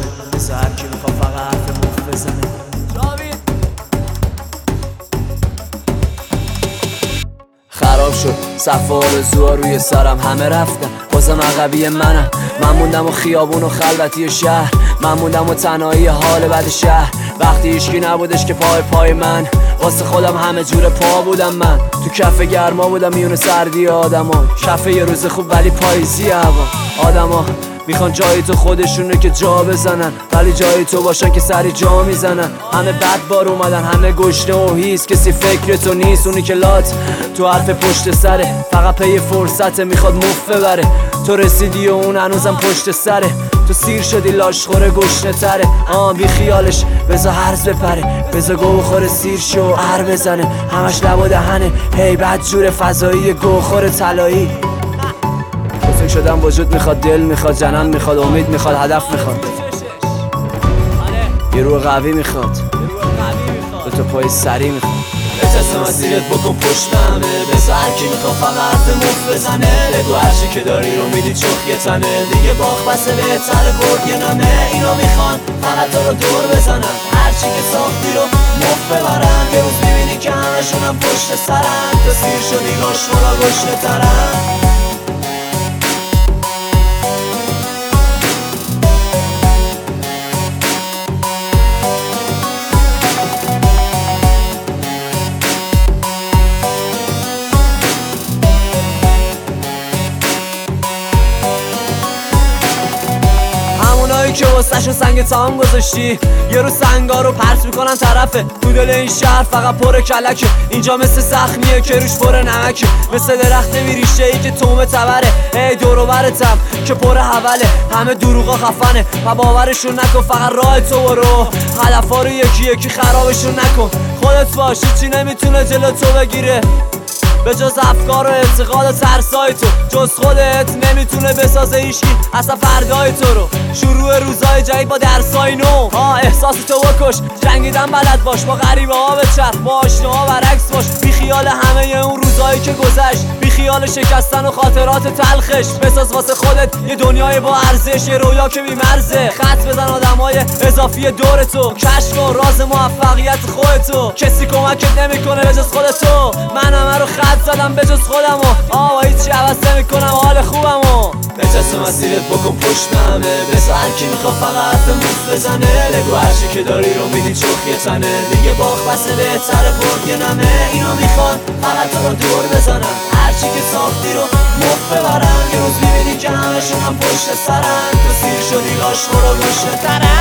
مثل هر کی میخوا فقط حرف مفت بزنه. خراب شد صف آرزوها روی سرم، همه رفتن بازم عقبی منم. من موندم و خیابون و خلوتی شهر، من موندم و تنهایی حال بد شهر. وقتی هیچکی نبودش که پای من، واسه خودم همه جور پا بودم. من تو کف گرما بودم میون سردی آدما، کف یه روز خوب ولی پاییزی هوا. آدما میخوان جای تو خودشونه که جا بزنن، ولی جای تو باشن که سری جا میزنن. همه بد بار اومدن، همه گشنه و هیس، کسی فکر تو نیست. اونی که لات تو حرف پشت سره، فقط پی فرصته میخواد مفت ببره. تو رسیدی و اون هنوزم پشت سره، تو سیر شدی لاشخوره گشنه تره. بی خیالش بزا هرز بپره، بزا گو بخوره سیر شو عر بزنه. همش لب و دهنه هی بد جور فضایی گوخور طلایی. بزرگ شدم وجود میخواد، دل میخواد، جنم میخواد، امید میخواد، هدف میخواد، یه روح قوی میخواد، دو تا پای سری میخواد. اجازه مسیرت بکن پشت همه، بذار هر کی میخواد فقط حرف مفت بزنه. بگو هرچی که داری رو میدی چخ یه تنه، دیگه باخت بسه بهتره برد یه نمه. اینا میخوان فقط تو رو دور بزنن، هرچی که ساختی رو مفت ببرن. یه روز میبینی که همشونم پشت سرن، تو سیر شدی گاشخورا گشنه ترن. که واسهشون سنگ تام گذاشتی، یه رو سنگا رو پرت میکنن طرفه. تو دل این شهر فقط پر کلکه، اینجا مثل زخمیه که روش پر نمکه، مثل درخت بیریشه ای که تومه تبره. ای دورو برتم که پر حوله، همه دروغا خفنه و باورشون نکن. فقط راه تو برو، هدفا رو یکی یکی خرابشون نکن. خودت باش، چی نمیتونه جلو تو بگیره به جز افکار و اعتقاد و ترسای تو. جز خودت نمیتونه بسازه هیچکی اصلا فردای تو رو. شروع روزای جدید با درسای نو، احساس تو بکش، جنگیدن بلد باش، با غریبه ها بچرخ، با آشناها برعکس باش. بی خیال همه اون روزایی که گذشت، بی خیال شکستن و خاطرات تلخش. بساز واسه خودت یه دنیای با ارزش، یه رویا که بی مرزه. خط بزن آدمای اضافی دور تو، کشف کن راز موفقیت خودتو. کسی کمکت نمیکنه به جز خودتو. من همه رو خط زدم به جز خودمو، هیچی عوض نمیکنم حال خوبمو. اجازه مسیرت بکن پشت همه، بذار هر کی میخواد فقط حرف مفت بزنه. بگو هرچی که داری رو میدی چخ یه تنه، دیگه باخت بسه بهتره برد یه نمه. اینا میخوان فقط تو رو دور بزنن، هرچی که ساختی رو مفت ببرن. یه روز میبینی که همشون هم پشت سرن، تو سیر شدی گاشخورا گشنه ترن.